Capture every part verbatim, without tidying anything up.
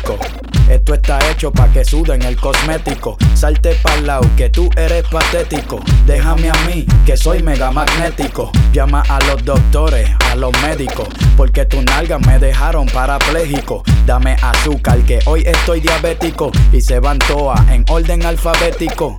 médico. Esto está hecho pa' que suden el cosmético. Salte pa'l lado que tú eres patético. Déjame a mí que soy mega magnético. Llama a los doctores, a los médicos, porque tus nalgas me dejaron parapléjico. Dame azúcar que hoy estoy diabético. Y se van todas en orden alfabético.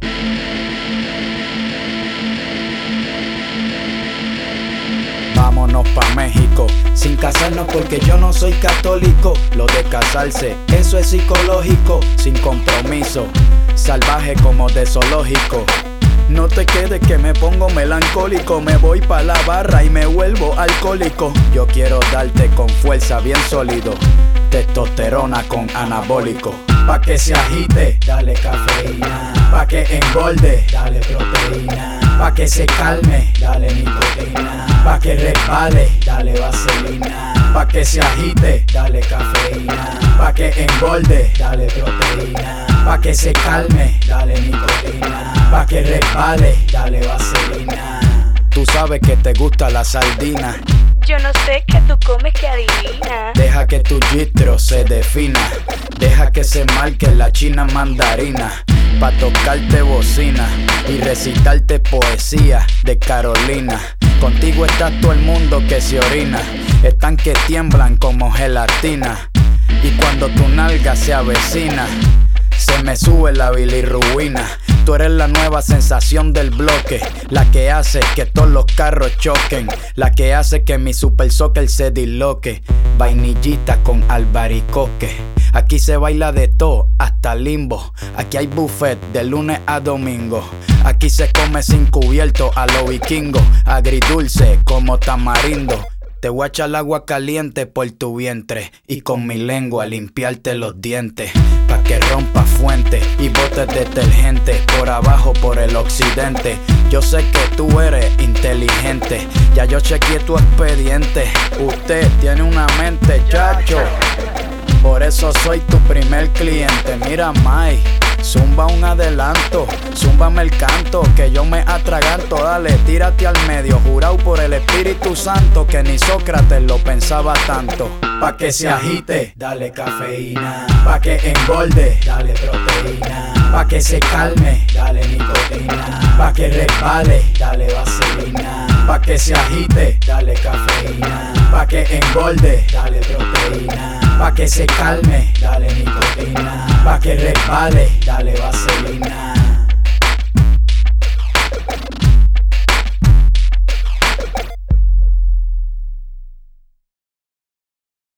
Vámonos pa' México, sin casarnos porque yo no soy católico. Lo de casarse, eso es psicológico, sin compromiso, salvaje como de zoológico. No te quedes que me pongo melancólico. Me voy pa' la barra y me vuelvo alcohólico. Yo quiero darte con fuerza bien sólido, testosterona con anabólico. Pa' que se agite, dale cafeína. Pa' que engorde, dale proteína. Pa' que se calme, dale nicotina. Pa' que resbale, dale vaselina. Pa' que se agite, dale cafeína. Pa' que engorde, dale proteína. Pa' que se calme, dale nicotina. Pa' que resbale, dale vaselina. Tú sabes que te gusta la sardina. Yo no sé qué tú comes que adivina. Deja que tu gistro se defina. Deja que se marque la china mandarina. Pa' tocarte bocina y recitarte poesía de Carolina. Contigo está todo el mundo que se orina. Están que tiemblan como gelatina. Y cuando tu nalga se avecina, se me sube la bilirruina. Tú eres la nueva sensación del bloque, la que hace que todos los carros choquen, la que hace que mi super soccer se disloque. Vainillita con albaricoque. Aquí se baila de todo, hasta limbo. Aquí hay buffet de lunes a domingo. Aquí se come sin cubierto a lo vikingo. Agridulce como tamarindo. Te voy a echar agua caliente por tu vientre y con mi lengua limpiarte los dientes, pa' que rompa fuente y botes detergente por abajo por el occidente. Yo sé que tú eres inteligente, ya yo chequeé tu expediente. Usted tiene una mente, chacho, por eso soy tu primer cliente. Mira, Mai, zumba un adelanto, zúmbame el canto, que yo me atraganto. Dale, tírate al medio, jurado por el Espíritu Santo, que ni Sócrates lo pensaba tanto. Pa' que se agite, dale cafeína. Pa' que engorde, dale proteína. Pa' que se calme, dale nicotina. Pa' que resbale, dale vaselina. Pa' que se agite, dale cafeína. Pa' que engorde, dale proteína. Pa' que se calme, dale nicotina. Pa' que resbale, dale vaselina.